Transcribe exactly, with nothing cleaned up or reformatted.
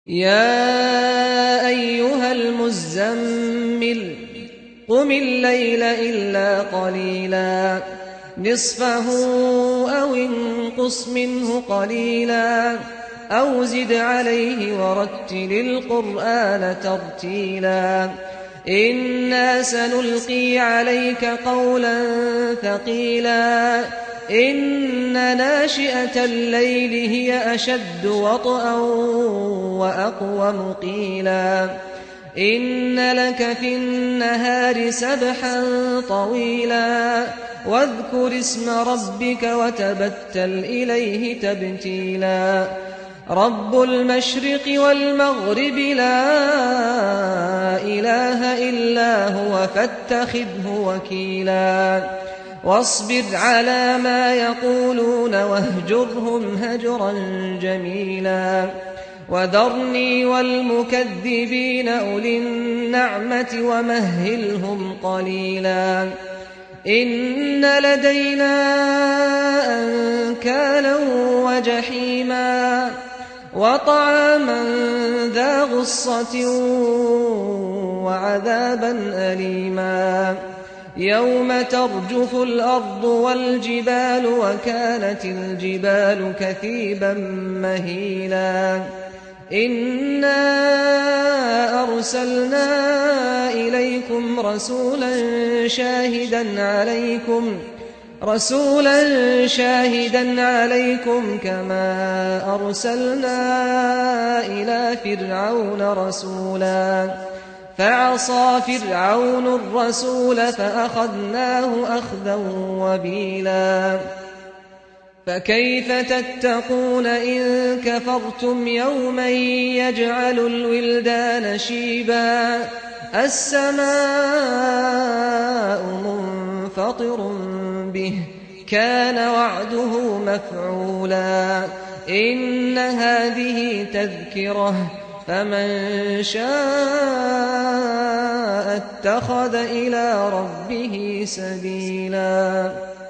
يا أيها المزمل قم الليل إلا قليلا نصفه أو انقص منه قليلا أو زد عليه ورتل القرآن ترتيلا إنا سنلقي عليك قولا ثقيلا إن ناشئة الليل هي أشد وطئا وأقوم قيلا إن لك في النهار سبحا طويلا واذكر اسم ربك وتبتل إليه تبتيلا رب المشرق والمغرب لا إله إلا هو فاتخذه وكيلا واصبر على ما يقولون واهجرهم هجرا جميلا وذرني والمكذبين أولي النعمة ومهلهم قليلا إن لدينا أنكالا وجحيما وطعاما ذا غصة وعذابا أليما يوم ترجف الأرض والجبال وكانت الجبال كثيبا مهيلا إنا أرسلنا إليكم رسولا شاهدا عليكم رسولا شاهدا عليكم كما أرسلنا إلى فرعون رسولا فعصى فرعون الرسول فأخذناه أخذا وبيلا فكيف تتقون إن كفرتم يوما يجعل الولدان شيبا السماء منفطر به كان وعده مفعولا إن هذه تذكرة فمن شاء اتخذ إلى ربه سبيلا.